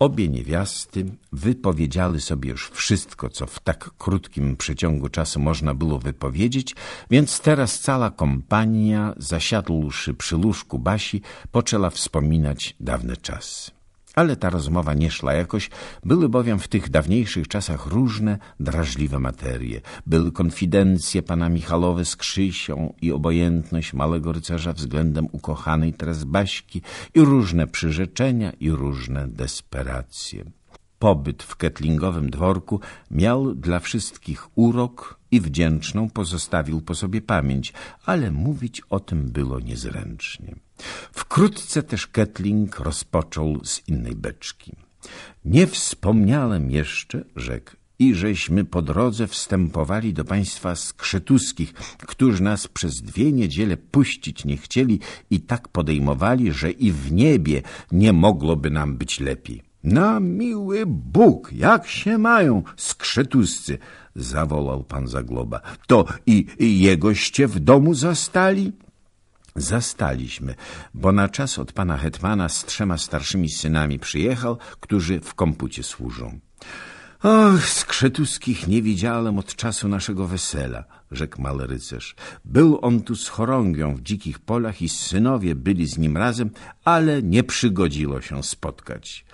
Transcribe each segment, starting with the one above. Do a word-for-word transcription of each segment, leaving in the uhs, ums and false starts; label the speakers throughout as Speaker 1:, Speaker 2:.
Speaker 1: Obie niewiasty wypowiedziały sobie już wszystko, co w tak krótkim przeciągu czasu można było wypowiedzieć, więc teraz cała kompania, zasiadłszy przy łóżku Basi, poczęła wspominać dawne czasy. Ale ta rozmowa nie szła jakoś, były bowiem w tych dawniejszych czasach różne drażliwe materie. Były konfidencje pana Michalowe z Krzysią i obojętność małego rycerza względem ukochanej teraz Baśki i różne przyrzeczenia i różne desperacje. Pobyt w ketlingowym dworku miał dla wszystkich urok i wdzięczną pozostawił po sobie pamięć, ale mówić o tym było niezręcznie. Wkrótce też Ketling rozpoczął z innej beczki. Nie wspomniałem jeszcze, rzekł, i żeśmy po drodze wstępowali do państwa skrzetuskich, którzy nas przez dwie niedziele puścić nie chcieli i tak podejmowali, że i w niebie nie mogłoby nam być lepiej. Na miły Bóg, jak się mają skrzetuscy, zawołał pan Zagloba. To i, i jegoście w domu zastali? Zastaliśmy, bo na czas od pana hetmana z trzema starszymi synami przyjechał, którzy w kompucie służą. Och, skrzetuskich nie widziałem od czasu naszego wesela, rzekł mały rycerz. Był on tu z chorągią w dzikich polach i synowie byli z nim razem, ale nie przygodziło się spotkać.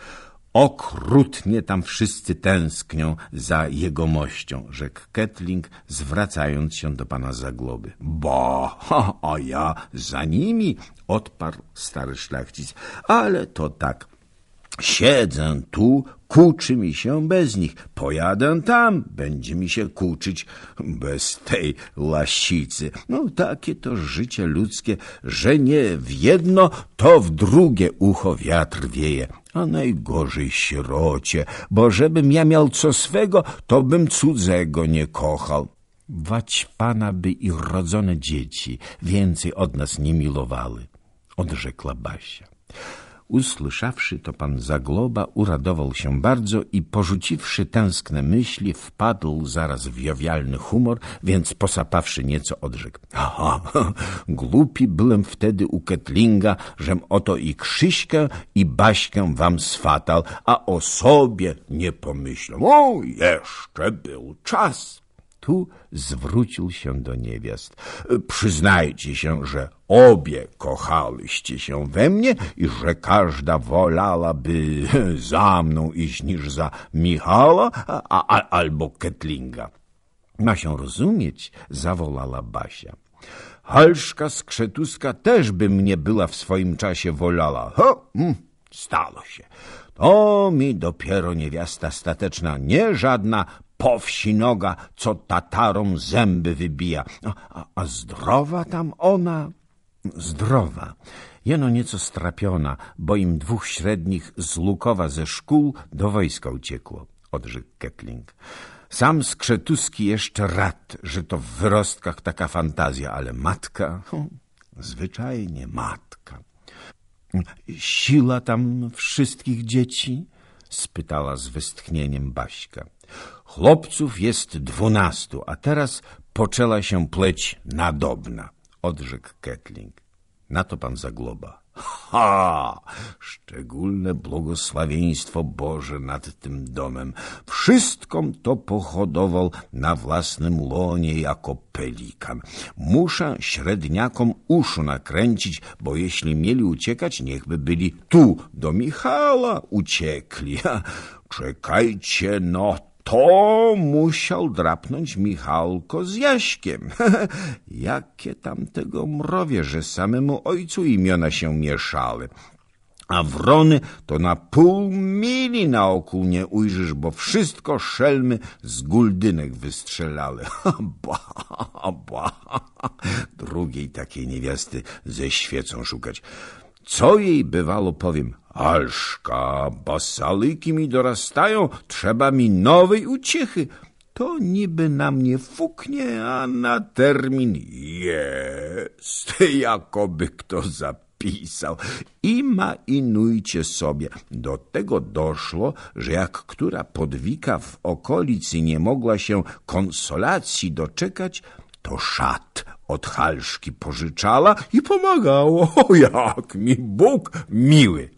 Speaker 1: Okrutnie tam wszyscy tęsknią za jegomością, rzekł Ketling, zwracając się do pana Zagloby. Bo, a ja za nimi, odparł stary szlachcic, ale to tak. Siedzę tu, kuczy mi się bez nich. Pojadę tam, będzie mi się kuczyć bez tej lasicy. No takie to życie ludzkie, że nie w jedno, to w drugie ucho wiatr wieje. A najgorzej sierocie, bo żebym ja miał co swego, to bym cudzego nie kochał. Wać pana by ich rodzone dzieci więcej od nas nie milowały, odrzekła Basia. Usłyszawszy to, pan Zagloba uradował się bardzo i porzuciwszy tęskne myśli, wpadł zaraz w jowialny humor, więc posapawszy nieco odrzekł. Aha, głupi byłem wtedy u Ketlinga, żem oto i Krzyśkę i Baśkę wam swatal, a o sobie nie pomyślał. O, jeszcze był czas. Tu zwrócił się do niewiast. Przyznajcie się, że obie kochałyście się we mnie i że każda wolałaby za mną iść niż za Michała a, a, albo Ketlinga. Ma się rozumieć, zawołała Basia. Halszka skrzetuska też by mnie była w swoim czasie wolała. Ho, mm, stało się. To mi dopiero niewiasta stateczna, nie żadna powsinoga, co Tatarom zęby wybija. A, a, a zdrowa tam ona? Zdrowa. Jeno nieco strapiona, bo im dwóch średnich z Lukowa ze szkół do wojska uciekło, odrzekł Ketling. Sam Skrzetuski jeszcze rad, że to w wyrostkach taka fantazja, ale matka, hm, zwyczajnie matka. Siła tam wszystkich dzieci? Spytała z westchnieniem Baśka. Chłopców jest dwunastu, a teraz poczęła się pleć nadobna, odrzekł Ketling. Na to pan Zagloba. Ha! Szczególne błogosławieństwo Boże nad tym domem. Wszystkom to pohodował na własnym łonie jako pelikan. Muszę średniakom uszu nakręcić, bo jeśli mieli uciekać, niechby byli tu, do Michała uciekli. Czekajcie, no to musiał drapnąć Michalko z Jaśkiem. Jakie tam tego mrowie, że samemu ojcu imiona się mieszały. A wrony to na pół mili na oku nie ujrzysz, bo wszystko szelmy z guldynek wystrzelały. Ba, ba. Drugiej takiej niewiasty ze świecą szukać. Co jej bywało, powiem, Halszka, basalyki mi dorastają, trzeba mi nowej uciechy. To niby na mnie fuknie, a na termin jest, jakoby kto zapisał. I mainujcie sobie. Do tego doszło, że jak która podwika w okolicy nie mogła się konsolacji doczekać, to szat od Halszki pożyczała i pomagało. O, jak mi Bóg miły.